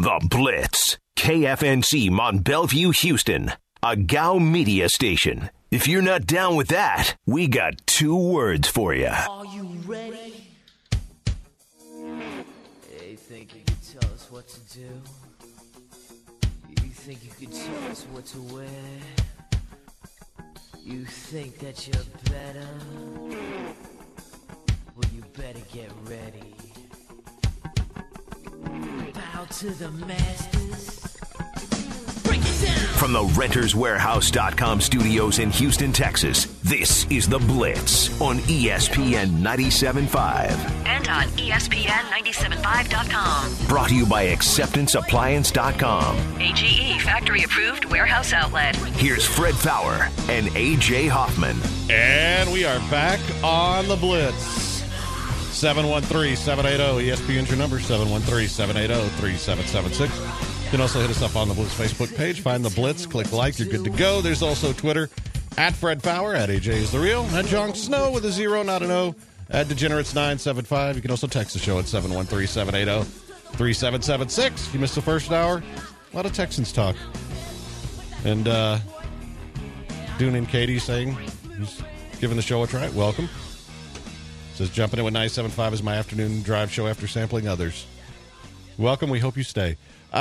The Blitz. KFNC Mont Bellevue, Houston. A GOW media station. If you're not down with that, we got 2 words for you. Are you ready? You think you could tell us what to do? You think you could tell us what to wear? You think that you're better? Well, you better get ready. Bow to the masters. Break it down! From the RentersWarehouse.com studios in Houston, Texas, this is The Blitz on ESPN 97.5. And on ESPN975.com. Brought to you by AcceptanceAppliance.com. AGE factory-approved warehouse outlet. Here's Fred Fowler and A.J. Hoffman. And we are back on The Blitz. 713-780-ESPN's your number, 713-780-3776. You can also hit us up on the Blitz Facebook page. Find The Blitz, click like, you're good to go. There's also Twitter, at Fred Fowler, at AJ is the real, at Jon Snow with a 0, not an O, at Degenerates975. You can also text the show at 713-780-3776. You missed the first hour, a lot of Texans talk. And Dune and Katie saying he's giving the show a try. Welcome. Says, jumping in with 97.5 is my afternoon drive show after sampling others. Welcome. We hope you stay.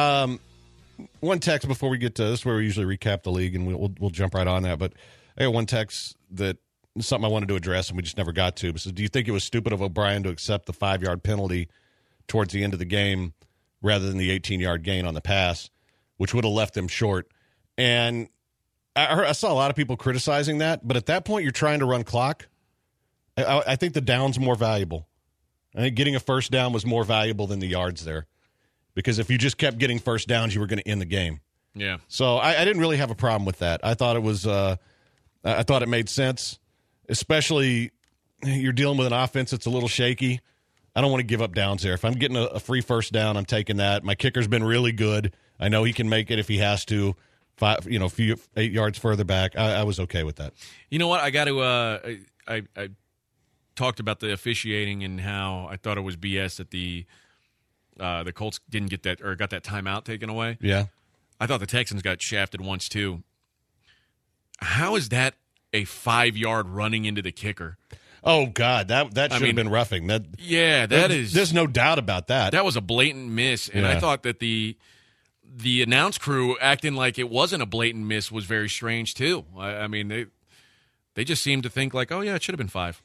One text before we get to this, where we usually recap the league, and we'll jump right on that. But I got one text that is something I wanted to address, and we just never got to. But says, do you think it was stupid of O'Brien to accept the 5-yard penalty towards the end of the game rather than the 18-yard gain on the pass, which would have left them short? And I saw a lot of people criticizing that, but at that point, you're trying to run clock. I think the down's more valuable. I think getting a first down was more valuable than the yards there. Because if you just kept getting first downs, you were going to end the game. Yeah. So I didn't really have a problem with that. I thought it was I thought it made sense, especially you're dealing with an offense that's a little shaky. I don't want to give up downs there. If I'm getting a free first down, I'm taking that. My kicker's been really good. I know he can make it if he has to. 8 yards further back. I was okay with that. You know what? I got to I talked about the officiating and how I thought it was BS that the Colts didn't get that or got that timeout taken away. Yeah. I thought the Texans got shafted once too. How is that a 5-yard running into the kicker? Oh God, that should have been roughing. There's no doubt about that. That was a blatant miss, and I thought that the announce crew acting like it wasn't a blatant miss was very strange too. I mean, they just seemed to think like, oh yeah, it should have been 5.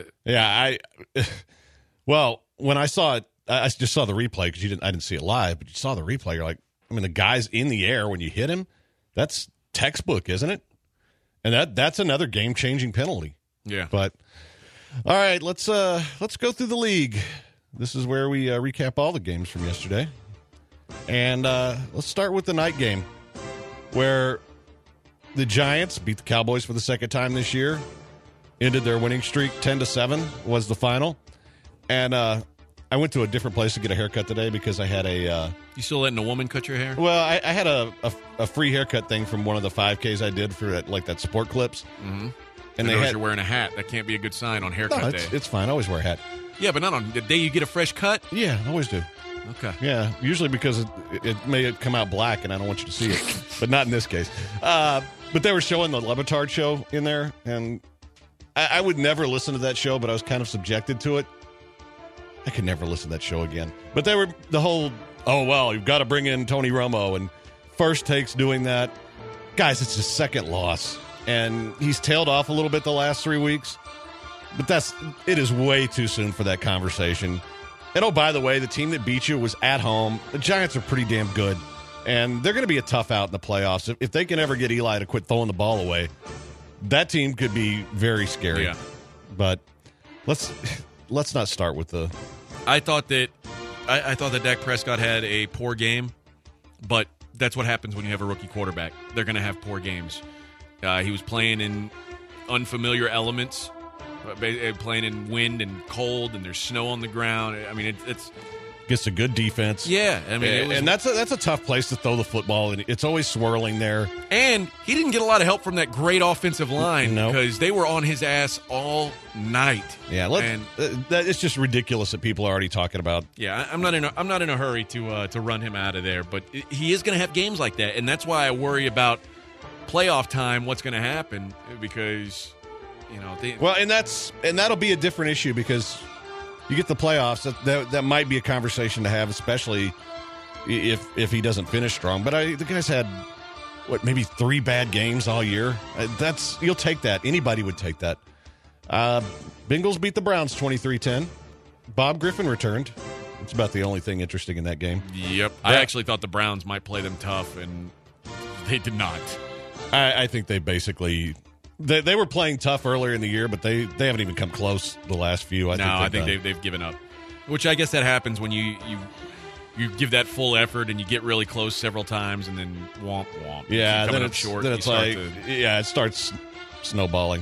Well, when I saw it, I just saw the replay because I didn't see it live, but you saw the replay. You're like, I mean, the guy's in the air when you hit him. That's textbook, isn't it? And that's another game-changing penalty. Yeah. But all right, let's go through the league. This is where we recap all the games from yesterday, and let's start with the night game, where the Giants beat the Cowboys for the second time this year. Ended their winning streak. 10-7 was the final. And I went to a different place to get a haircut today because I had a... You still letting a woman cut your hair? Well, I had a free haircut thing from one of the 5Ks I did for that Sport Clips. Mm-hmm. And you're wearing a hat. That can't be a good sign on haircut day. It's fine. I always wear a hat. Yeah, but not on the day you get a fresh cut? Yeah, I always do. Okay. Yeah, usually because it may come out black and I don't want you to see it. But not in this case. But they were showing the Le Batard show in there, and... I would never listen to that show, but I was kind of subjected to it. I could never listen to that show again. But they were the whole, you've got to bring in Tony Romo, and First Take's doing that. Guys, it's his second loss, and he's tailed off a little bit the last 3 weeks. But it is way too soon for that conversation. And oh, by the way, the team that beat you was at home. The Giants are pretty damn good, and they're going to be a tough out in the playoffs. If they can ever get Eli to quit throwing the ball away, that team could be very scary. Yeah. But let's not start with the... I thought that Dak Prescott had a poor game, but that's what happens when you have a rookie quarterback. They're going to have poor games. He was playing in unfamiliar elements, playing in wind and cold, and there's snow on the ground. I mean, gets a good defense. Yeah, I mean, it was, and that's a tough place to throw the football, and it's always swirling there. and he didn't get a lot of help from that great offensive line No. because they were on his ass all night. Yeah, and it's just ridiculous that people are already talking about. yeah, I'm not in a hurry to run him out of there, but he is going to have games like that, and that's why I worry about playoff time. What's going to happen because Well, and that'll be a different issue because you get the playoffs. That might be a conversation to have, especially if he doesn't finish strong. But the guy's had maybe 3 bad games all year. You'll take that. Anybody would take that. Bengals beat the Browns 23-10. Bob Griffin returned. It's about the only thing interesting in that game. Yep, I actually thought the Browns might play them tough, and they did not. I think they basically. They were playing tough earlier in the year, but they haven't even come close the last few. I think they've given up, which I guess that happens when you give that full effort and you get really close several times and then womp womp. Yeah, coming then up it's short. then it's like it starts snowballing.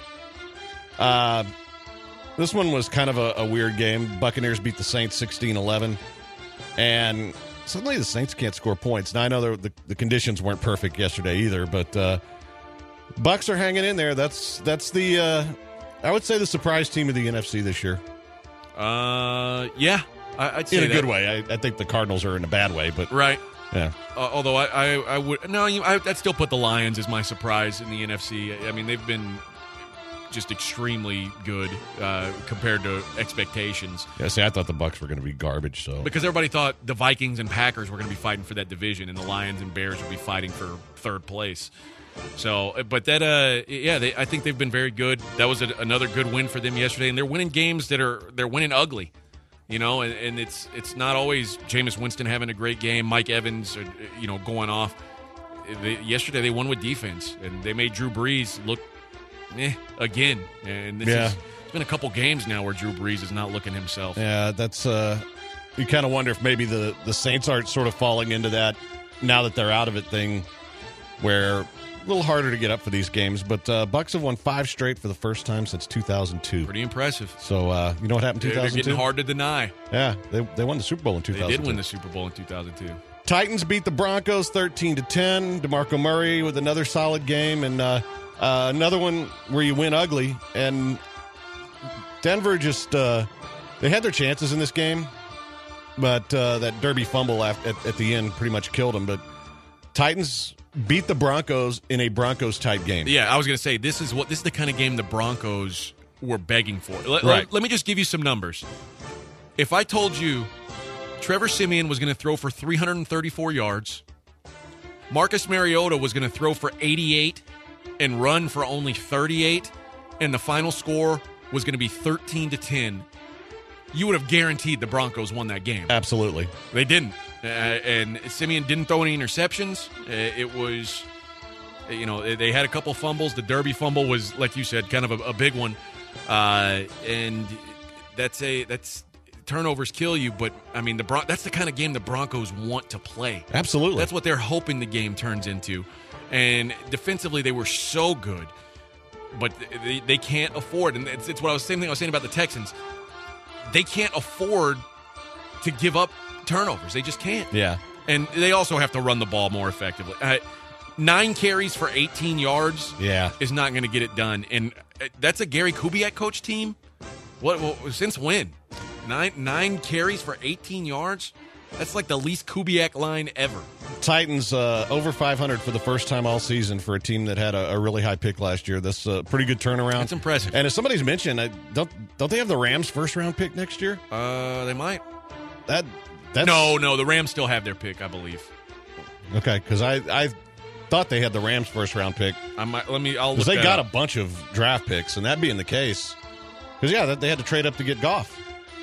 This one was kind of a weird game. Buccaneers beat the Saints 16-11, and suddenly the Saints can't score points. Now I know the conditions weren't perfect yesterday either, but. Bucks are hanging in there. That's the I would say the surprise team of the NFC this year. Yeah, I'd say in a that. good way. I think the Cardinals are in a bad way, but Right. yeah. Although I would no, I'd still put the Lions as my surprise in the NFC. I mean, they've been just extremely good compared to expectations. Yeah, see, I thought the Bucks were going to be garbage. So Because everybody thought the Vikings and Packers were going to be fighting for that division, and the Lions and Bears would be fighting for third place. So, but that, I think they've been very good. That was another good win for them yesterday, and they're winning games they're winning ugly, and it's not always Jameis Winston having a great game, Mike Evans, going off. Yesterday they won with defense, and they made Drew Brees look again. And it's been a couple games now where Drew Brees is not looking himself. yeah, that's you kind of wonder if maybe the Saints aren't sort of falling into that now that they're out of it thing, where. A little harder to get up for these games, but Bucks have won 5 straight for the first time since 2002. Pretty impressive. So you know what happened in 2002? They're getting hard to deny. Yeah, they won the Super Bowl in 2002. They did win the Super Bowl in 2002. Titans beat the Broncos 13-10. DeMarco Murray with another solid game, and another one where you win ugly. And Denver just they had their chances in this game, but that Derby fumble at the end pretty much killed them. But Titans beat the Broncos in a Broncos-type game. Yeah, I was going to say, this is the kind of game the Broncos were begging for. Right. Let me just give you some numbers. If I told you Trevor Siemian was going to throw for 334 yards, Marcus Mariota was going to throw for 88 and run for only 38, and the final score was going to be 13-10, you would have guaranteed the Broncos won that game. Absolutely. They didn't. And Siemian didn't throw any interceptions. It was, they had a couple fumbles. The Derby fumble was, like you said, kind of a big one. And that's turnovers kill you. But I mean, that's the kind of game the Broncos want to play. Absolutely. That's what they're hoping the game turns into. And defensively, they were so good, but they can't afford. And it's what same thing I was saying about the Texans. They can't afford to give up turnovers. They just can't. Yeah. And they also have to run the ball more effectively. 9 carries for 18 yards is not going to get it done. And that's a Gary Kubiak coach team? What since when? 9 carries for 18 yards? That's like the least Kubiak line ever. Titans over 500 for the first time all season for a team that had a really high pick last year. That's a pretty good turnaround. That's impressive. And as somebody's mentioned, don't they have the Rams' first-round pick next year? They might. That's No, the Rams still have their pick, I believe. Okay, because I thought they had the Rams' first-round pick. I'll look Because they that got up. a bunch of draft picks, and that being the case, because they had to trade up to get Goff.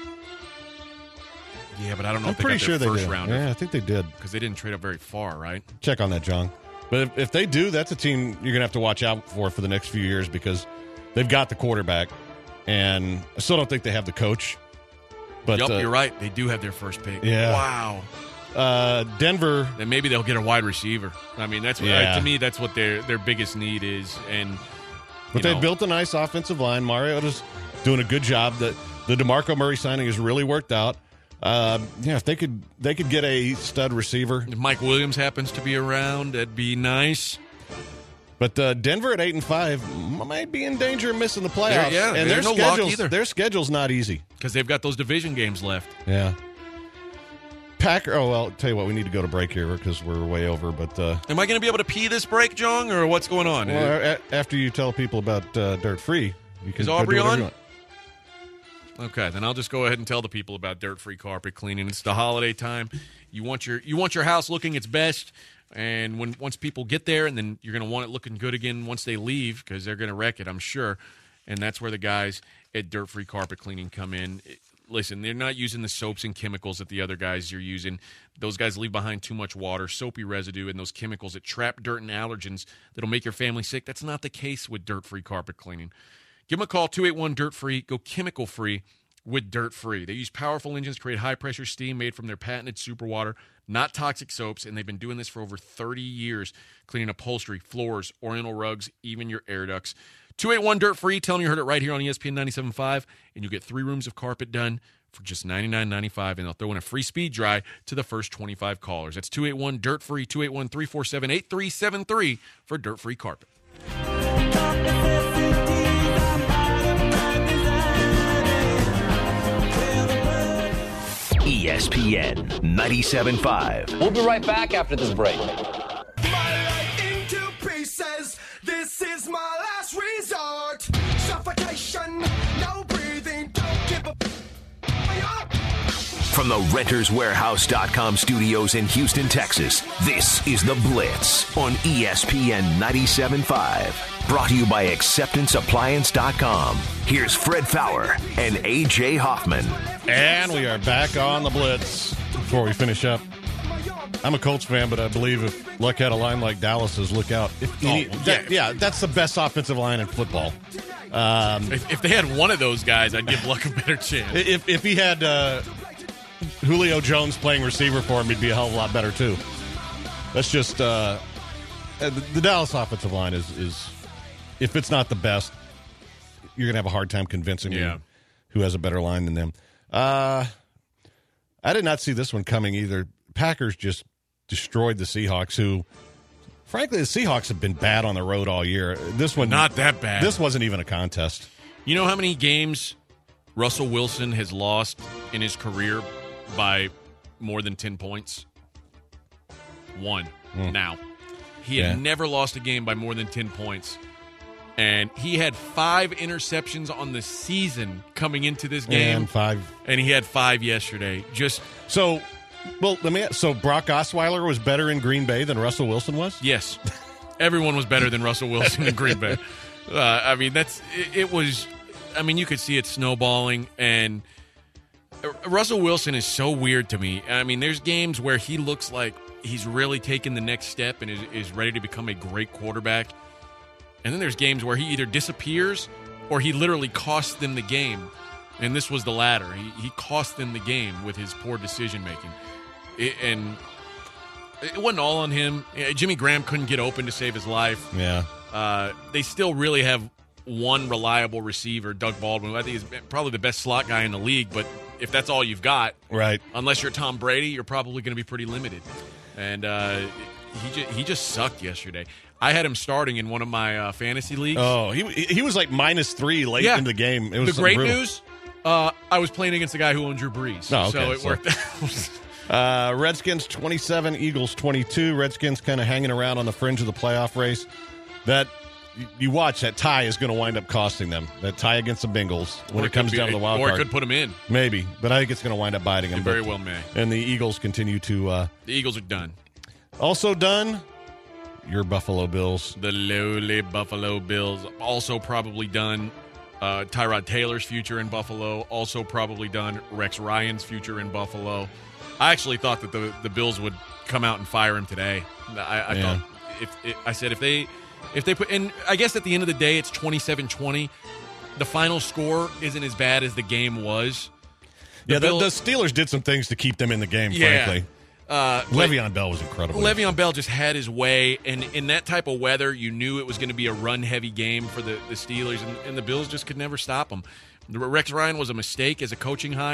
Yeah, but I don't know I'm if they pretty got sure their they first did. rounder. Yeah, I think they did. Because they didn't trade up very far, right? Check on that, John. But if they do, that's a team you're going to have to watch out for the next few years because they've got the quarterback, and I still don't think they have the coach. But Yep, you're right. They do have their first pick. Yeah. Wow. Denver. Then maybe they'll get a wide receiver. I mean, that's what, Yeah. to me, that's what their biggest need is. And But they built a nice offensive line. Mariota's doing a good job. The DeMarco Murray signing has really worked out. If they could get a stud receiver. If Mike Williams happens to be around, that'd be nice. But Denver at 8-5 might be in danger of missing the playoffs. And there's no luck either. Their schedule's not easy because they've got those division games left. Yeah. Packer. Oh well, tell you what, we need to go to break here because we're way over. But am I going to be able to pee this break, Jong, or what's going on? Well, after you tell people about Dirt Free, you can. Is Aubrey go do on? You want. Okay, then I'll just go ahead and tell the people about Dirt Free carpet cleaning. It's the holiday time. You want your house looking its best. And once people get there, and then you're going to want it looking good again once they leave because they're going to wreck it, I'm sure. And that's where the guys at Dirt Free Carpet Cleaning come in. Listen, they're not using the soaps and chemicals that the other guys are using. Those guys leave behind too much water, soapy residue, and those chemicals that trap dirt and allergens that'll make your family sick. That's not the case with Dirt Free Carpet Cleaning. Give them a call, 281-DIRT-FREE. Go chemical-free with Dirt Free. They use powerful engines to create high-pressure steam made from their patented superwater, not toxic soaps, and they've been doing this for over 30 years, cleaning upholstery, floors, oriental rugs, even your air ducts. 281-DIRT-FREE. Tell them you heard it right here on ESPN 97.5, and you'll get 3 rooms of carpet done for just $99.95, and they'll throw in a free speed dry to the first 25 callers. That's 281-DIRT-FREE, 281-347-8373 for Dirt Free Carpet. ESPN 97.5. We'll be right back after this break. Into pieces. This is my last resort. Suffocation, no breathing, don't give a From the RentersWarehouse.com studios in Houston, Texas, this is The Blitz on ESPN 97.5. Brought to you by AcceptanceAppliance.com. Here's Fred Fowler and A.J. Hoffman. And we are back on The Blitz. Before we finish up, I'm a Colts fan, but I believe if Luck had a line like Dallas's, look out. That's the best offensive line in football. If they had one of those guys, I'd give Luck a better chance. If he had Julio Jones playing receiver for him, he'd be a hell of a lot better, too. That's just the Dallas offensive line is if it's not the best, you're going to have a hard time convincing me who has a better line than them. I did not see this one coming either. Packers just destroyed the Seahawks, who, frankly, the Seahawks have been bad on the road all year. This one, not that bad. This wasn't even a contest. You know how many games Russell Wilson has lost in his career by more than 10 points? One. Now. He had never lost a game by more than 10 points. And he had 5 interceptions on the season coming into this game. And he had 5 yesterday. So Brock Osweiler was better in Green Bay than Russell Wilson was? Yes. Everyone was better than Russell Wilson in Green Bay. You could see it snowballing. And Russell Wilson is so weird to me. I mean, there's games where he looks like he's really taken the next step and is ready to become a great quarterback. And then there's games where he either disappears or he literally costs them the game. And this was the latter. He cost them the game with his poor decision-making. And it wasn't all on him. Jimmy Graham couldn't get open to save his life. Yeah. They still really have one reliable receiver, Doug Baldwin, who I think is probably the best slot guy in the league. But if that's all you've got, right? Unless you're Tom Brady, you're probably going to be pretty limited. And he just sucked yesterday. I had him starting in one of my fantasy leagues. Oh, he was like -3 late in the game. It was the great news. I was playing against the guy who owned Drew Brees, so it worked out. Redskins 27, Eagles 22. Redskins kind of hanging around on the fringe of the playoff race. That you watch, that tie is going to wind up costing them. That tie against the Bengals when it comes down to the wild card. Or it could put them in. Maybe, but I think it's going to wind up biting them. It very well may. And the Eagles continue to... the Eagles are done. Also done, your Buffalo Bills. The lowly Buffalo Bills. Also probably done. Tyrod Taylor's future in Buffalo. Also probably done. Rex Ryan's future in Buffalo. I actually thought that the Bills would come out and fire him today. I thought if they put, and I guess at the end of the day it's 27-20. The final score isn't as bad as the game was. The Steelers did some things to keep them in the game, frankly. Le'Veon Bell was incredible. Le'Veon Bell just had his way, and in that type of weather, you knew it was going to be a run-heavy game for the Steelers, and the Bills just could never stop them. Rex Ryan was a mistake as a coaching hire.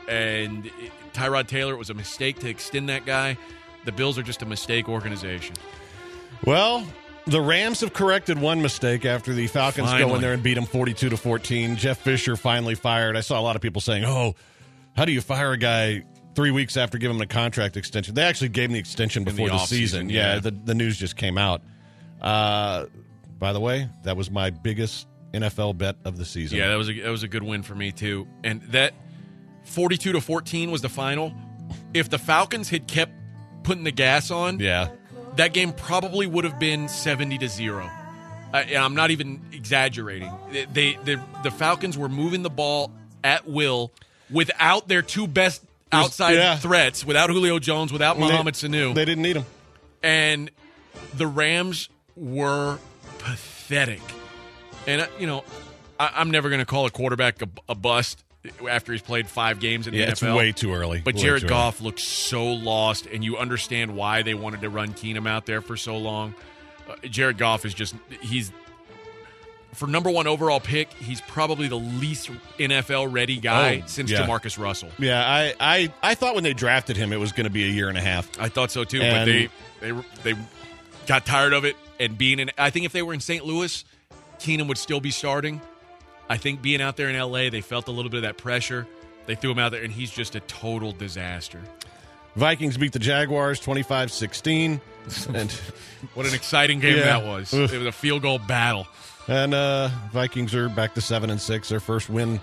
And Tyrod Taylor, it was a mistake to extend that guy. The Bills are just a mistake organization. Well, the Rams have corrected one mistake after the Falcons go in there and beat them 42-14. Jeff Fisher finally fired. I saw a lot of people saying, "Oh, how do you fire a guy 3 weeks after giving him a contract extension?" They actually gave him the extension before the season. Yeah, the news just came out. By the way, that was my biggest NFL bet of the season. Yeah, that was a good win for me too. And that 42-14 was the final. If the Falcons had kept putting the gas on, that game probably would have been 70-0. And I'm not even exaggerating. The Falcons were moving the ball at will without their two best outside threats, without Julio Jones, without Mohamed Sanu. They didn't need him. And the Rams were pathetic. And, I'm never going to call a quarterback a bust after he's played 5 games in the NFL. It's way too early. But Jared Goff looked so lost, and you understand why they wanted to run Keenum out there for so long. Jared Goff is he's for number 1 overall pick, he's probably the least NFL-ready guy since Jamarcus Russell. Yeah, I thought when they drafted him it was going to be a year and a half. I thought so too, but they got tired of it, and I think if they were in St. Louis, Keenum would still be starting. I think being out there in L.A., they felt a little bit of that pressure. They threw him out there, and he's just a total disaster. Vikings beat the Jaguars 25-16. And what an exciting game that was. It was a field goal battle. And Vikings are back to 7-6. Their first win,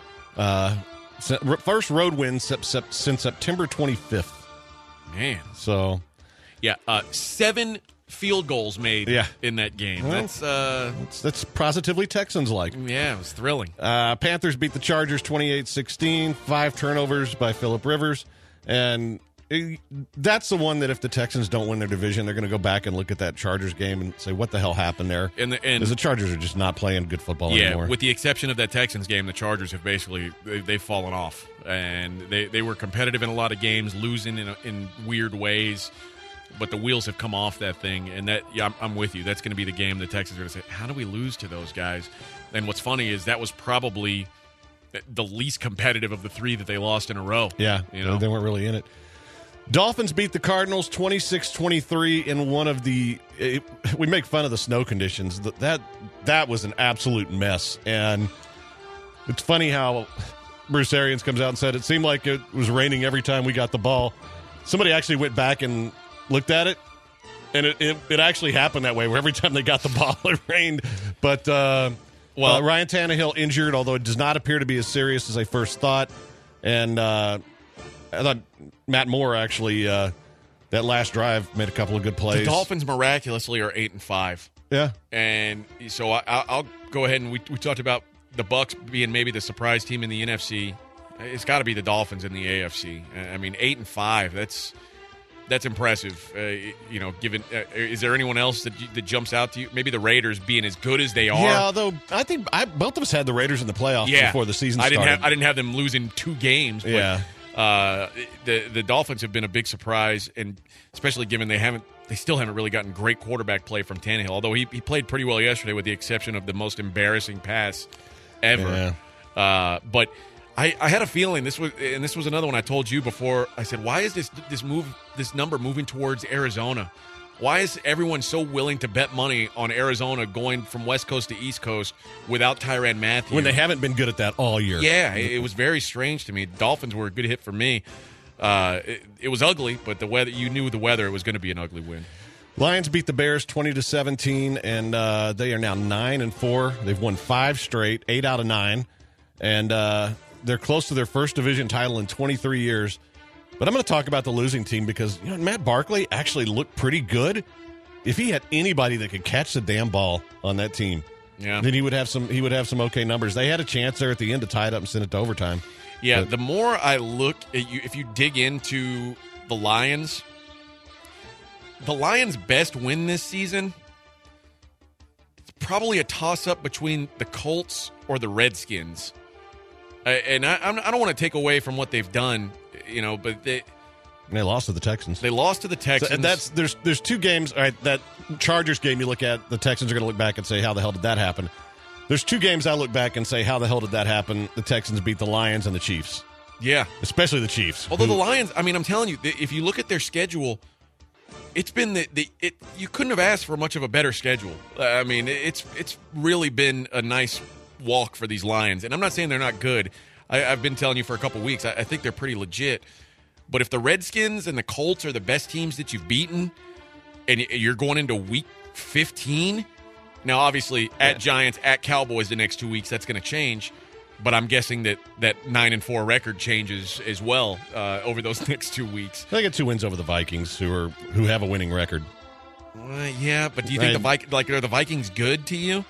first road win since September 25th. Man. So, 7 field goals made in that game. Well, that's positively Texans-like. Yeah, it was thrilling. Panthers beat the Chargers 28-16. 5 turnovers by Phillip Rivers. And that's the one that if the Texans don't win their division, they're going to go back and look at that Chargers game and say, what the hell happened there? Because the Chargers are just not playing good football anymore. With the exception of that Texans game, the Chargers have basically they've fallen off. And they were competitive in a lot of games, losing in weird ways. But the wheels have come off that thing, and I'm with you. That's going to be the game the Texans are going to say, how do we lose to those guys? And what's funny is that was probably the least competitive of the 3 that they lost in a row. Yeah, they weren't really in it. Dolphins beat the Cardinals 26-23 in one of the we make fun of the snow conditions. That was an absolute mess. And it's funny how Bruce Arians comes out and said it seemed like it was raining every time we got the ball. Somebody actually went back and looked at it, and it actually happened that way, where every time they got the ball, it rained. But Ryan Tannehill injured, although it does not appear to be as serious as I first thought. And I thought Matt Moore actually, that last drive, made a couple of good plays. The Dolphins miraculously are 8-5. Yeah. And so I'll go ahead, and we talked about the Bucs being maybe the surprise team in the NFC. It's got to be the Dolphins in the AFC. I mean, 8-5, that's impressive. Given is there anyone else that jumps out to you? Maybe the Raiders being as good as they are. Yeah, although I think both of us had the Raiders in the playoffs before the season started. I didn't have them losing 2 games. But, the Dolphins have been a big surprise, and especially given they still haven't really gotten great quarterback play from Tannehill. Although he played pretty well yesterday, with the exception of the most embarrassing pass ever. Yeah. But I had a feeling this was another one I told you before. I said, why is this number moving towards Arizona? Why is everyone so willing to bet money on Arizona going from West Coast to East Coast without Tyrann Mathieu? When they haven't been good at that all year. Yeah, it was very strange to me. Dolphins were a good hit for me. It was ugly, but the weather, you knew the weather, it was going to be an ugly win. Lions beat the Bears 20-17, and they are now 9-4. They've won 5 straight, 8 out of 9, and they're close to their first division title in 23 years. But I'm going to talk about the losing team because Matt Barkley actually looked pretty good. If he had anybody that could catch the damn ball on that team, then he would have some okay numbers. They had a chance there at the end to tie it up and send it to overtime. Yeah, but the more I look at you, if you dig into the Lions' best win this season, it's probably a toss-up between the Colts or the Redskins. And I don't want to take away from what they've done, but they lost to the Texans. They lost to the Texans. So, and there's 2 games. All right, that Chargers game you look at, the Texans are going to look back and say, how the hell did that happen? There's 2 games I look back and say, how the hell did that happen? The Texans beat the Lions and the Chiefs. Yeah. especially the Chiefs. Although who- the Lions, I mean, I'm telling you, if you look at their schedule, it's been you couldn't have asked for much of a better schedule. I mean, it's really been a nice walk for these Lions. And I'm not saying they're not good. I've been telling you for a couple weeks, I think they're pretty legit. But if the Redskins and the Colts are the best teams that you've beaten, and you're going into week 15, now obviously at Giants, at Cowboys the next 2 weeks, that's going to change. But I'm guessing that 9-4 record changes as well over those next 2 weeks. They get 2 wins over the Vikings, who have a winning record. Yeah, but do you think are the Vikings good to you?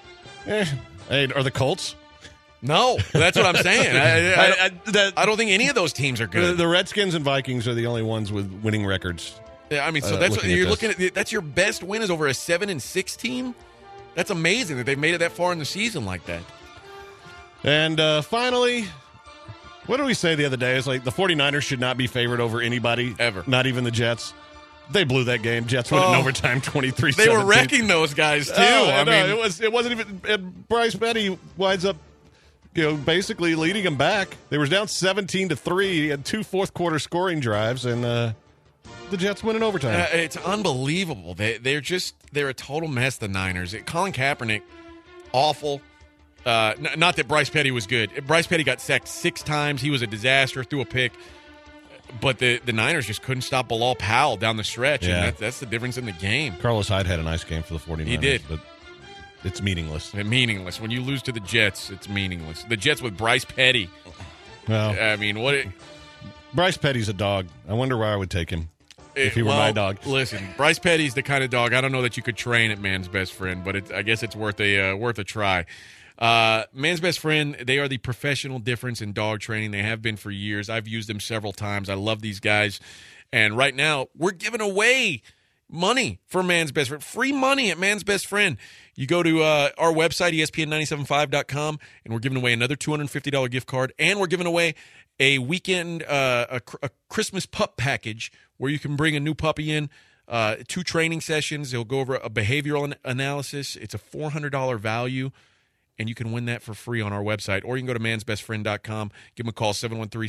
Hey, are the Colts? No, that's what I'm saying. I don't think any of those teams are good. The Redskins and Vikings are the only ones with winning records. Yeah, I mean, so that's what you're looking looking at. That's your best win is over a 7-6 team. That's amazing that they've made it that far in the season like that. And finally, what did we say the other day? It's like the 49ers should not be favored over anybody. Ever. Not even the Jets. They blew that game. Jets won in overtime 23-17. They were wrecking those guys, too. I mean, it wasn't even. And Bryce Petty winds up, basically leading them back. They were down 17-3. He had 2 fourth-quarter scoring drives, and the Jets win in overtime. It's unbelievable. They're a total mess, the Niners. Colin Kaepernick, awful. Not that Bryce Petty was good. Bryce Petty got sacked 6 times. He was a disaster, threw a pick. But the Niners just couldn't stop Bilal Powell down the stretch. Yeah. And that's the difference in the game. Carlos Hyde had a nice game for the 49ers. He did. But it's meaningless. Meaningless. When you lose to the Jets, it's meaningless. The Jets with Bryce Petty. Well, I mean, Bryce Petty's a dog. I wonder where I would take him if he were my dog. Listen, Bryce Petty's the kind of dog I don't know that you could train at Man's Best Friend, but I guess it's worth a try. Man's Best Friend, they are the professional difference in dog training. They have been for years. I've used them several times. I love these guys. And right now, we're giving away money for Man's Best Friend. Free money at Man's Best Friend. You go to our website, ESPN975.com, and we're giving away another $250 gift card. And we're giving away a weekend, a Christmas pup package where you can bring a new puppy in. 2 training sessions. They'll go over a behavioral analysis. It's a $400 value. And you can win that for free on our website. Or you can go to mansbestfriend.com. Give them a call,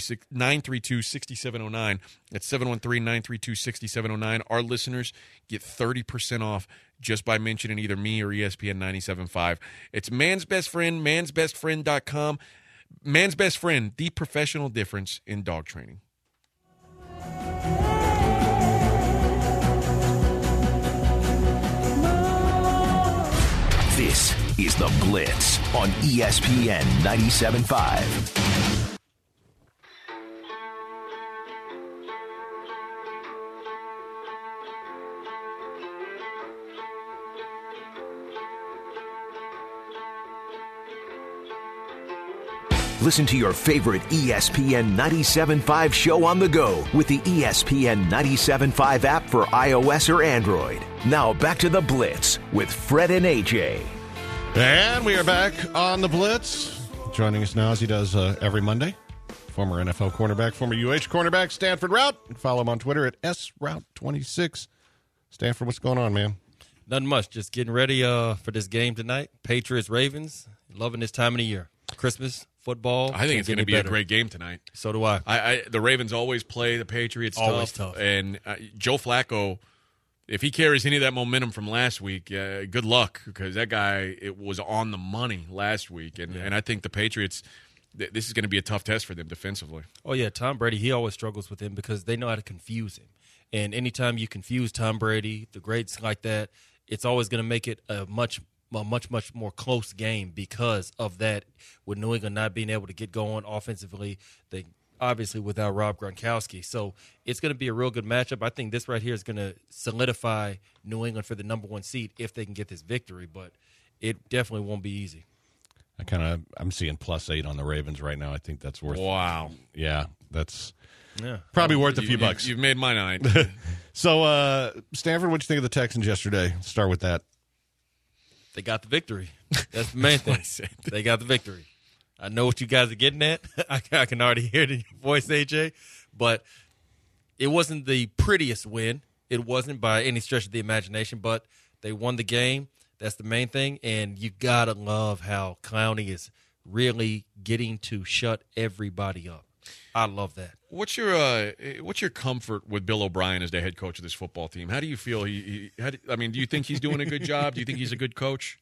713-932-6709. That's 713-932-6709. Our listeners get 30% off just by mentioning either me or ESPN 97.5. It's Man's Best Friend, mansbestfriend.com. Man's Best Friend, the professional difference in dog training. This is The Blitz on ESPN 97.5. Listen to your favorite ESPN 97.5 show on the go with the ESPN 97.5 app for iOS or Android. Now back to The Blitz with Fred and AJ. And we are back on the Blitz. Joining us now, as he does every Monday, former NFL cornerback, former UH cornerback, Stanford Route. Follow him on Twitter at SRoute26. Stanford, what's going on, man? Nothing much. Just getting ready for this game tonight. Patriots-Ravens. Loving this time of the year. Christmas, football. I think it's going to be a great game tonight. So do I. The Ravens always play the Patriots always tough. And Joe Flacco, if he carries any of that momentum from last week, good luck, because that guy, it was on the money last week. And I think the Patriots, this is going to be a tough test for them defensively. Oh, yeah. Tom Brady, he always struggles with him because they know how to confuse him. And anytime you confuse Tom Brady, the greats like that, it's always going to make it a much more close game because of that. With New England not being able to get going offensively, they obviously without Rob Gronkowski. So it's going to be a real good matchup. I think this right here is going to solidify New England for the number 1 seed if they can get this victory, but it definitely won't be easy. I'm seeing +8 on the Ravens right now. I think that's worth. Wow. Yeah, that's probably worth a few bucks. You've made my night. So, Stanford, what'd you think of the Texans yesterday? Start with that. They got the victory. That's the main thing. They got the victory. I know what you guys are getting at. I can already hear it in your voice, AJ. But it wasn't the prettiest win. It wasn't by any stretch of the imagination, but they won the game. That's the main thing. And you got to love how Clowney is really getting to shut everybody up. I love that. What's your comfort with Bill O'Brien as the head coach of this football team? How do you feel? Do you think he's doing a good job? Do you think he's a good coach?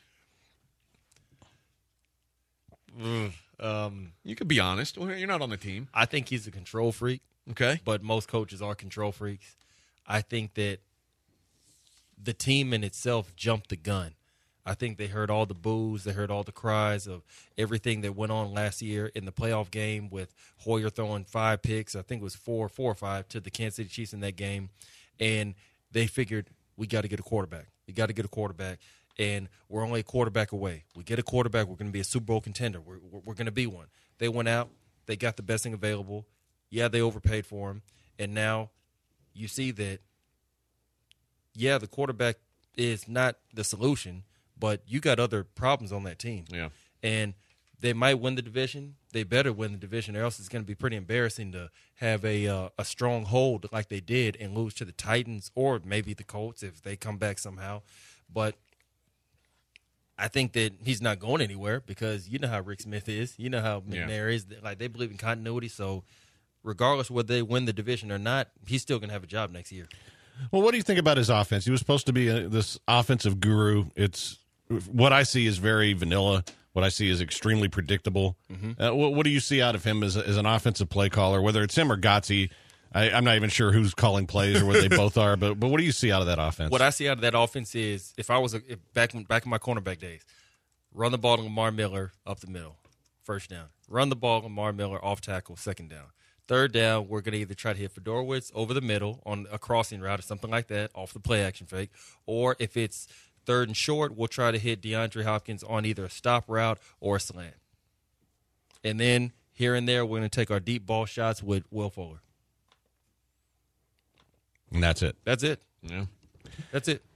You could be honest. Well, you're not on the team. I think he's a control freak. Okay. But most coaches are control freaks. I think that the team in itself jumped the gun. I think they heard all the boos. They heard all the cries of everything that went on last year in the playoff game with Hoyer throwing 5 picks. I think it was 4 or 5 to the Kansas City Chiefs in that game. And they figured, we got to get a quarterback. We got to get a quarterback. And we're only a quarterback away. We get a quarterback, we're going to be a Super Bowl contender. We're going to be one. They went out. They got the best thing available. Yeah, they overpaid for him. And now you see that, yeah, the quarterback is not the solution, but you got other problems on that team. Yeah. And they might win the division. They better win the division, or else it's going to be pretty embarrassing to have a strong hold like they did and lose to the Titans or maybe the Colts if they come back somehow. But I think that he's not going anywhere because you know how Rick Smith is. You know how McNair is. Like, they believe in continuity. So regardless of whether they win the division or not, he's still going to have a job next year. Well, what do you think about his offense? He was supposed to be this offensive guru. It's what I see is very vanilla. What I see is extremely predictable. What do you see out of him as an offensive play caller, whether it's him or Gotze? I'm not even sure who's calling plays or whether they both are, but what do you see out of that offense? What I see out of that offense is, if I was back in my cornerback days, run the ball to Lamar Miller up the middle, first down. Run the ball to Lamar Miller off tackle, second down. Third down, we're going to either try to hit Fedorowicz over the middle on a crossing route or something like that, off the play action fake. Or if it's third and short, we'll try to hit DeAndre Hopkins on either a stop route or a slant. And then here and there, we're going to take our deep ball shots with Will Fuller. And that's it. That's it. Yeah. That's it.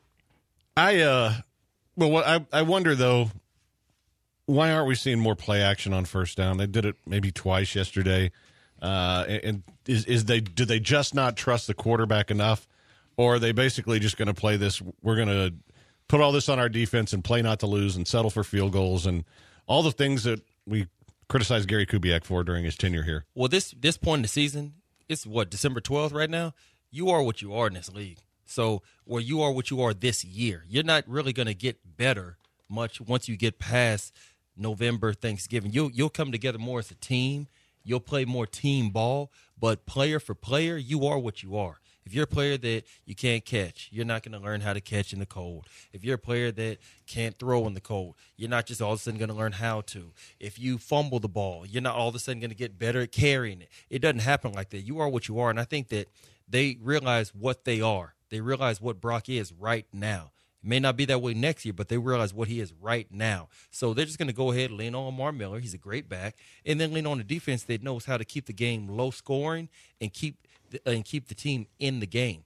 I wonder, though, why aren't we seeing more play action on first down? They did it maybe twice yesterday. And do they just not trust the quarterback enough, or are they basically just going to play this? We're going to put all this on our defense and play not to lose and settle for field goals and all the things that we criticized Gary Kubiak for during his tenure here. Well, this point in the season, it's December 12th right now. You are what you are in this league. So, or you are what you are this year. You're not really going to get better much once you get past November, Thanksgiving. You'll come together more as a team. You'll play more team ball, but player for player, you are what you are. If you're a player that you can't catch, you're not going to learn how to catch in the cold. If you're a player that can't throw in the cold, you're not just all of a sudden going to learn how to. If you fumble the ball, you're not all of a sudden going to get better at carrying it. It doesn't happen like that. You are what you are, and I think that they realize what they are. They realize what Brock is right now. It may not be that way next year, but they realize what he is right now. So they're just going to go ahead and lean on Lamar Miller. He's a great back. And then lean on the defense that knows how to keep the game low scoring and keep the team in the game.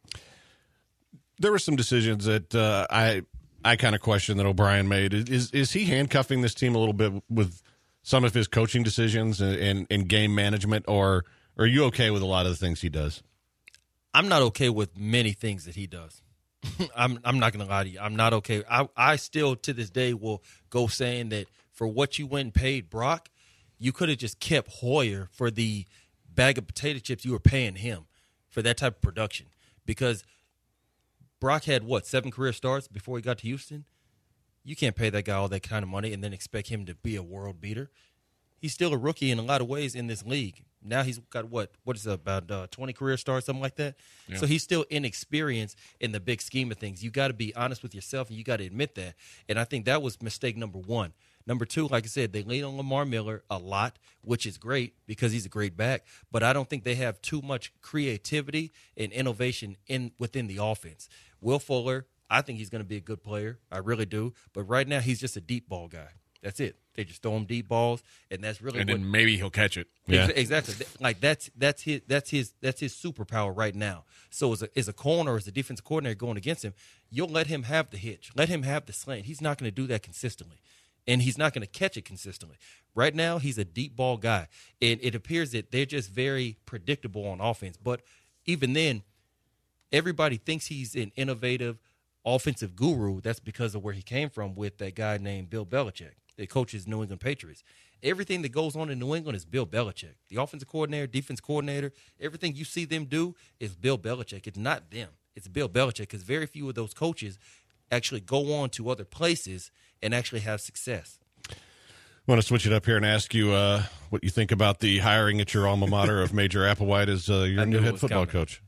There were some decisions that I kind of question that O'Brien made. Is he handcuffing this team a little bit with some of his coaching decisions and game management, or are you okay with a lot of the things he does? I'm not okay with many things that he does. I'm not going to lie to you. I'm not okay. I still, to this day, will go saying that for what you went and paid Brock, you could have just kept Hoyer for the bag of potato chips you were paying him for that type of production. Because Brock had, 7 career starts before he got to Houston? You can't pay that guy all that kind of money and then expect him to be a world beater. He's still a rookie in a lot of ways in this league. Now he's got what is it, about 20 career starts, something like that? Yeah. So he's still inexperienced in the big scheme of things. You got to be honest with yourself, and you got to admit that. And I think that was mistake number one. Number two, like I said, they lean on Lamar Miller a lot, which is great because he's a great back. But I don't think they have too much creativity and innovation within the offense. Will Fuller, I think he's going to be a good player. I really do. But right now he's just a deep ball guy. That's it. They just throw him deep balls, and that's really then maybe he'll catch it. Yeah. Exactly. Like that's his superpower right now. So as a corner, as a defensive coordinator going against him, you'll let him have the hitch, let him have the slant. He's not going to do that consistently, and he's not going to catch it consistently. Right now, he's a deep ball guy, and it appears that they're just very predictable on offense. But even then, everybody thinks he's an innovative offensive guru. That's because of where he came from with that guy named Bill Belichick. that coaches New England Patriots. Everything that goes on in New England is Bill Belichick. The offensive coordinator, defense coordinator, everything you see them do is Bill Belichick. It's not them. It's Bill Belichick, because very few of those coaches actually go on to other places and actually have success. I want to switch it up here and ask you what you think about the hiring at your alma mater of Major Applewhite as your new head football coach.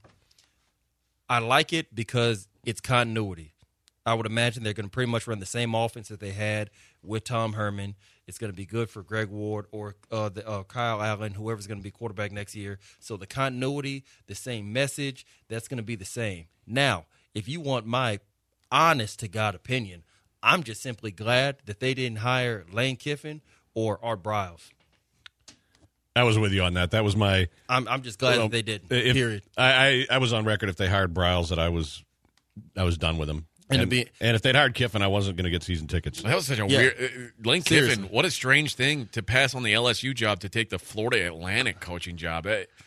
I like it because it's continuity. I would imagine they're going to pretty much run the same offense that they had with Tom Herman. It's going to be good for Greg Ward or Kyle Allen, whoever's going to be quarterback next year. So the continuity, the same message, that's going to be the same. Now, if you want my honest-to-God opinion, I'm just simply glad that they didn't hire Lane Kiffin or Art Briles. I was with you on that. That was my. I'm just glad that they didn't. Period. I was on record if they hired Briles that I was done with him. And if they'd hired Kiffin, I wasn't going to get season tickets. That was such a weird. Lane Kiffin, what a strange thing to pass on the LSU job to take the Florida Atlantic coaching job.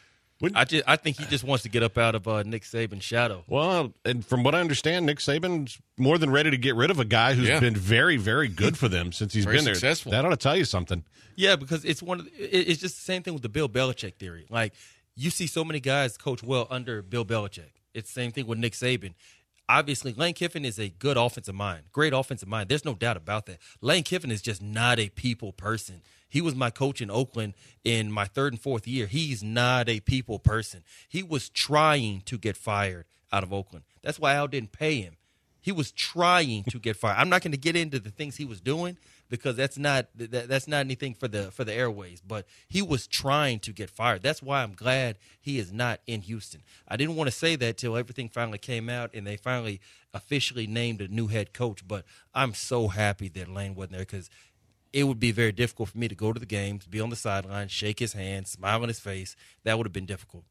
I think he just wants to get up out of Nick Saban's shadow. Well, and from what I understand, Nick Saban's more than ready to get rid of a guy who's been very, very good for them since he's been there. Successful. That ought to tell you something. Yeah, because it's just the same thing with the Bill Belichick theory. Like, you see so many guys coach well under Bill Belichick. It's the same thing with Nick Saban. Obviously, Lane Kiffin is a good offensive mind, great offensive mind. There's no doubt about that. Lane Kiffin is just not a people person. He was my coach in Oakland in my third and fourth year. He's not a people person. He was trying to get fired out of Oakland. That's why Al didn't pay him. He was trying to get fired. I'm not going to get into the things he was doing because that's not anything for the airways. But he was trying to get fired. That's why I'm glad he is not in Houston. I didn't want to say that till everything finally came out and they finally officially named a new head coach. But I'm so happy that Lane wasn't there, because it would be very difficult for me to go to the games, be on the sideline, shake his hand, smile on his face. That would have been difficult.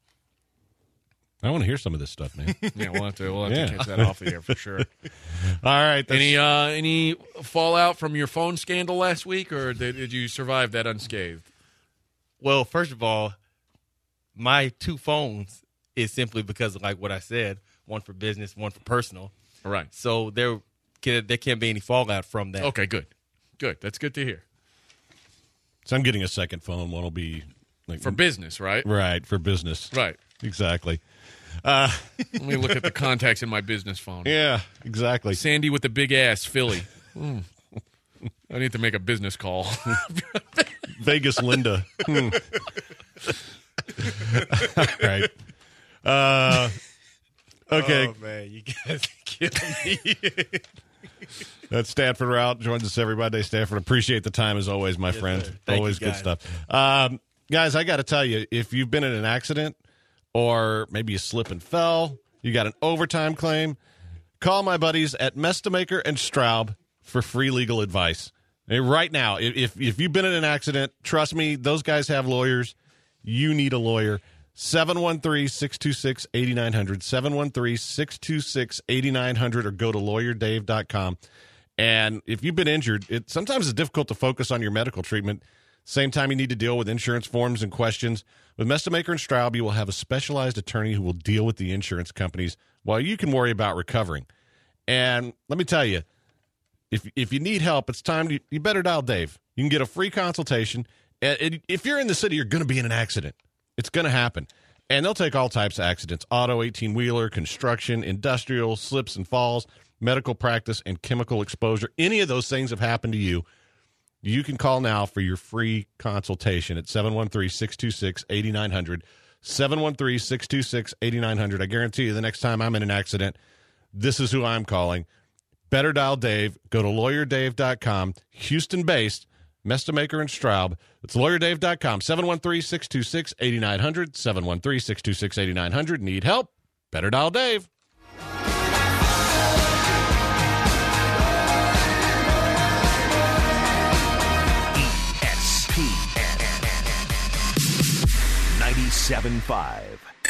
I want to hear some of this stuff, man. Yeah, we'll have to catch that off of here for sure. All right. Any fallout from your phone scandal last week, or did you survive that unscathed? Well, first of all, my two phones is simply because of like what I said, one for business, one for personal. All right. So there can't be any fallout from that. Okay, good. Good. That's good to hear. So I'm getting a second phone. One will be for business, right? Right, for business. Right. Exactly. Let me look at the contacts in my business phone. Yeah, exactly. Sandy with the big ass, Philly. I need to make a business call. Vegas Linda. All right. Okay. Oh, man, you guys are killing me. That's Stanford Route. Joins us every Monday. Stanford, appreciate the time as always, my friend. Always good stuff. Guys, I got to tell you, if you've been in an accident or maybe you slip and fell, you got an overtime claim, call my buddies at Mestemaker and Straub for free legal advice. And right now, if you've been in an accident, trust me, those guys have lawyers. You need a lawyer. 713-626-8900, 713-626-8900, or go to lawyerdave.com. And if you've been injured, sometimes it's difficult to focus on your medical treatment. Same time you need to deal with insurance forms and questions. With Mestemaker and Straub, you will have a specialized attorney who will deal with the insurance companies while you can worry about recovering. And let me tell you, if you need help, it's time you better dial Dave. You can get a free consultation. If you're in the city, you're going to be in an accident. It's going to happen. And they'll take all types of accidents: auto, 18-wheeler, construction, industrial, slips and falls, medical practice, and chemical exposure. Any of those things have happened to you, you can call now for your free consultation at 713-626-8900, 713-626-8900. I guarantee you the next time I'm in an accident, this is who I'm calling. Better dial Dave. Go to lawyerdave.com, Houston-based, Mestemaker and Straub. It's lawyerdave.com, 713-626-8900, 713-626-8900. Need help? Better dial Dave. ESPN 97.5.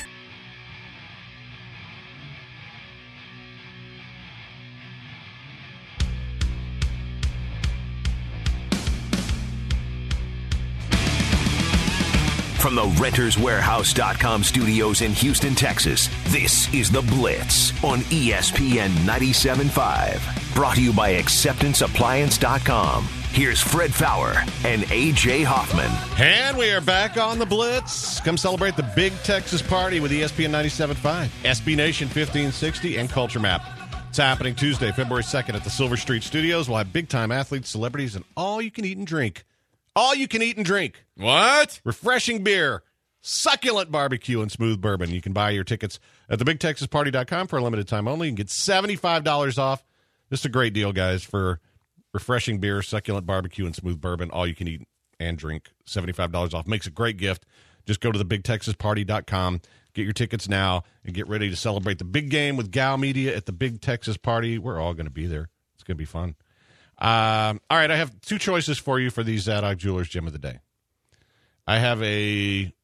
From the RentersWarehouse.com studios in Houston, Texas, this is The Blitz on ESPN 97.5. Brought to you by AcceptanceAppliance.com. Here's Fred Fowler and A.J. Hoffman. And we are back on the Blitz. Come celebrate the big Texas party with ESPN 97.5, SB Nation 1560, and Culture Map. It's happening Tuesday, February 2nd at the Silver Street Studios. We'll have big-time athletes, celebrities, and all you can eat and drink. All you can eat and drink. What? Refreshing beer, succulent barbecue, and smooth bourbon. You can buy your tickets at thebigtexasparty.com for a limited time only. You can get $75 off. This is a great deal, guys, for refreshing beer, succulent barbecue, and smooth bourbon. All you can eat and drink. $75 off. Makes a great gift. Just go to thebigtexasparty.com. Get your tickets now and get ready to celebrate the big game with Gal Media at the Big Texas Party. We're all going to be there. It's going to be fun. All right, I have two choices for you for the Zadok Jewelers Gem of the Day. I have a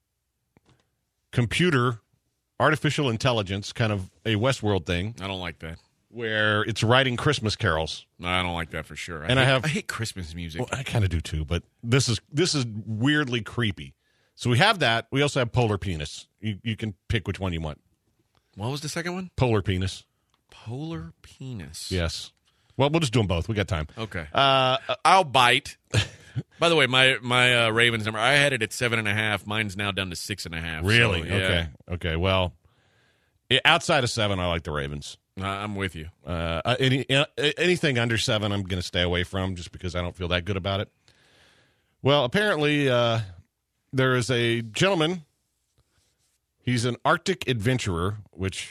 computer, artificial intelligence, kind of a Westworld thing. I don't like that. Where it's writing Christmas carols. No, I don't like that for sure. I hate Christmas music. Well, I kind of do too, but this is weirdly creepy. So we have that. We also have Polar Penis. You can pick which one you want. What was the second one? Polar Penis. Polar Penis. Yes. Well, we'll just do them both. We got time. Okay. I'll bite. By the way, my Ravens number, I had it at 7.5. Mine's now down to 6.5. Really? So, yeah. Okay. Well, outside of 7, I like the Ravens. I'm with you. Anything under 7, I'm going to stay away from just because I don't feel that good about it. Well, apparently, there is a gentleman. He's an Arctic adventurer, which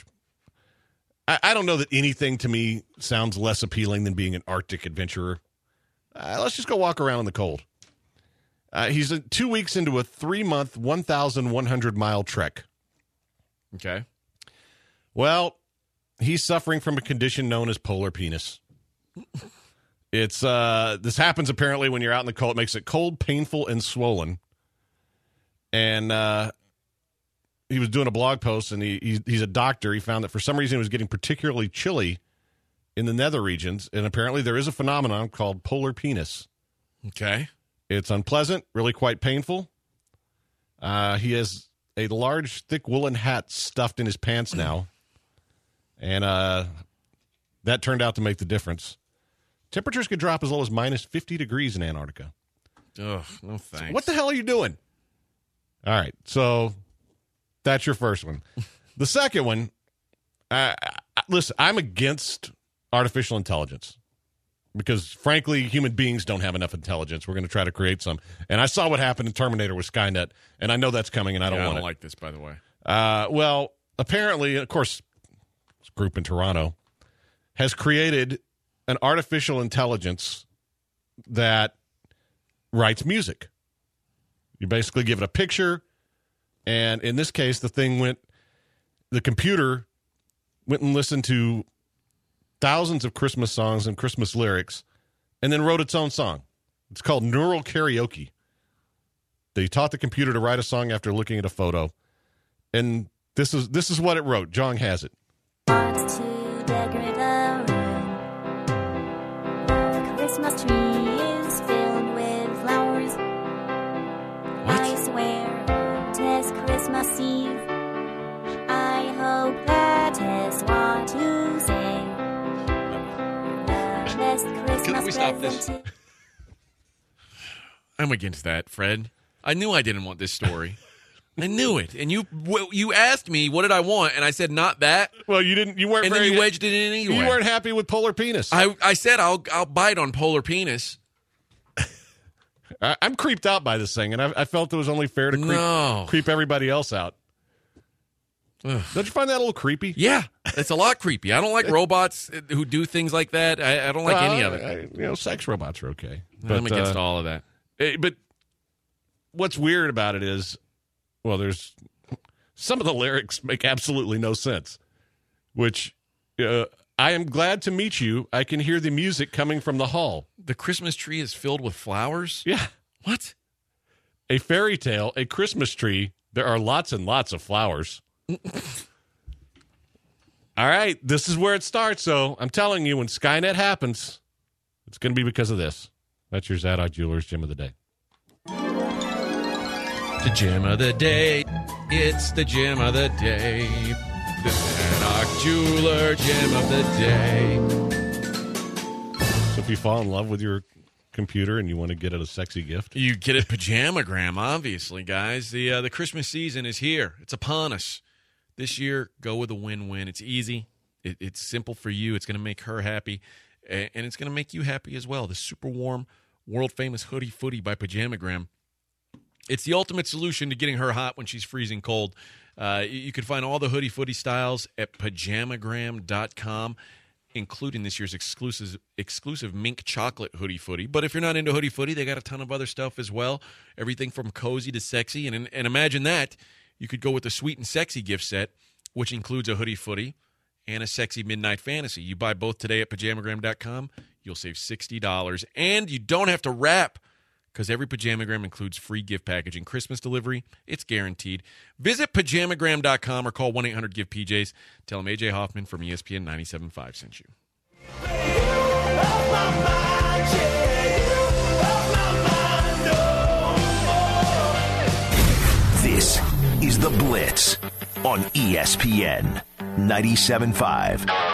I don't know that anything to me sounds less appealing than being an Arctic adventurer. Let's just go walk around in the cold. He's 2 weeks into a 3-month, 1,100-mile trek. Okay. Well, he's suffering from a condition known as polar penis. It's this happens apparently when you're out in the cold. It makes it cold, painful, and swollen. And he was doing a blog post, and he's a doctor. He found that for some reason it was getting particularly chilly in the nether regions, and apparently there is a phenomenon called polar penis. Okay. It's unpleasant, really quite painful. He has a large, thick woolen hat stuffed in his pants now, and that turned out to make the difference. Temperatures could drop as low as minus 50 degrees in Antarctica. Ugh, no thanks. So what the hell are you doing? All right, so that's your first one. The second one, listen, I'm against artificial intelligence because, frankly, human beings don't have enough intelligence. We're going to try to create some. And I saw what happened in Terminator with Skynet, and I know that's coming, and I don't want it. I don't like this, by the way. Well, apparently, of course, this group in Toronto has created an artificial intelligence that writes music. You basically give it a picture, and in this case, the computer went and listened to thousands of Christmas songs and Christmas lyrics, and then wrote its own song. It's called Neural Karaoke. They taught the computer to write a song after looking at a photo, and this is what it wrote. Jong has it. Wants to decorate a room. The Christmas tree is filled with flowers. I swear it is Christmas Eve. I hope that is what you say. The best Christmas Can we stop this? present to- I'm against that, Fred. I knew I didn't want this story. I knew it. And you asked me what did I want, and I said not that. Well, you didn't. You weren't. And very, then you wedged it in anyway. You weren't happy with polar penis. I said I'll bite on polar penis. I'm creeped out by this thing, and I felt it was only fair to creep everybody else out. Ugh. Don't you find that a little creepy? Yeah, it's a lot creepy. I don't like robots who do things like that. I don't like any of it. Sex robots are okay. I'm against all of that. But what's weird about it is, well, there's some of the lyrics make absolutely no sense, which I am glad to meet you. I can hear the music coming from the hall. The Christmas tree is filled with flowers? Yeah. What? A fairy tale, a Christmas tree. There are lots and lots of flowers. All right. This is where it starts, though. I'm telling you, when Skynet happens, it's going to be because of this. That's your Zadok Jewelers Gem of the Day. The gem of the day. It's the gem of the day. The Zadok Jeweler Gem of the Day. So if you fall in love with your computer and you want to get it a sexy gift, You get it Pajamagram, obviously, guys. The Christmas season is here. It's upon us. This year, go with a win-win. It's easy. It's simple for you. It's going to make her happy, and it's going to make you happy as well. The super warm, world-famous Hoodie Footy by Pajamagram. It's the ultimate solution to getting her hot when she's freezing cold. You can find all the Hoodie Footy styles at pajamagram.com, including this year's exclusive mink chocolate Hoodie Footy. But if you're not into Hoodie Footy, they got a ton of other stuff as well. Everything from cozy to sexy. And imagine that. You could go with the sweet and sexy gift set, which includes a Hoodie Footy and a sexy midnight fantasy. You buy both today at pajamagram.com. You'll save $60. And you don't have to wrap, because every Pajamagram includes free gift packaging. Christmas delivery, it's guaranteed. Visit pajamagram.com or call 1-800-GIVE-PJs. Tell them AJ Hoffman from ESPN 97.5 sent you. This is The Blitz on ESPN 97.5.